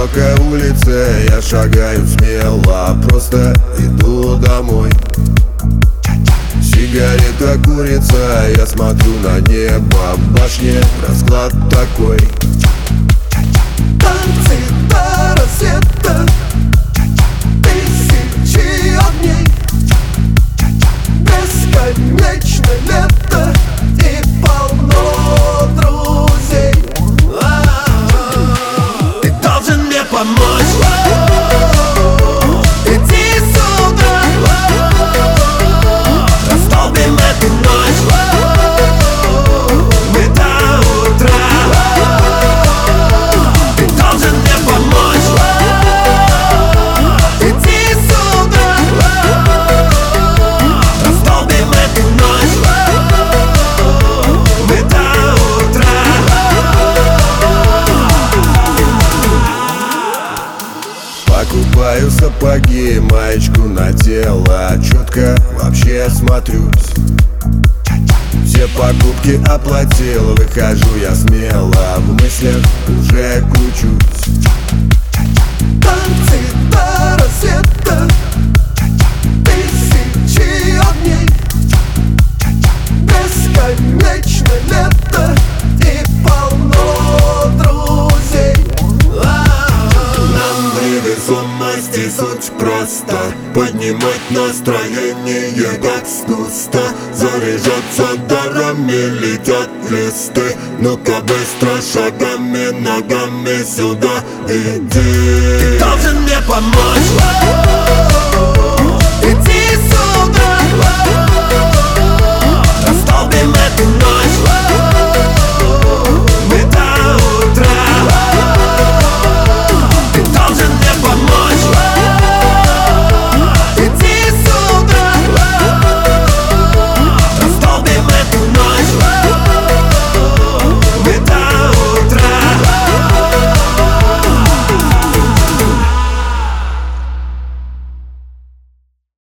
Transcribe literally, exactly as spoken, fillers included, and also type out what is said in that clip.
широкой улице я шагаю смело, просто иду домой. Сигарета курица, я смотрю на небо, в башне расклад такой. Танцы до рассвета, тысячи огней, бесконечно лето и полно друзей. Ты должен мне помочь. Иди сюда, растопим эту ночь. Мы до утра. Ты должен мне помочь. Иди сюда, растопим эту ночь. Мы до утра. Покупаю сапоги, маечку на тело, четко вообще смотрюсь. Все покупки оплатил, выхожу я смело, в мыслях уже кручусь. Танцы до рассвета, тысячи огней, бесконечно лето и полно друзей. Нам в невесомости суть просто поднимать настроение так густо. Заряжаться дарами, летят листы. Ну-ка быстро шагами, ногами сюда иди. Ты должен мне помочь.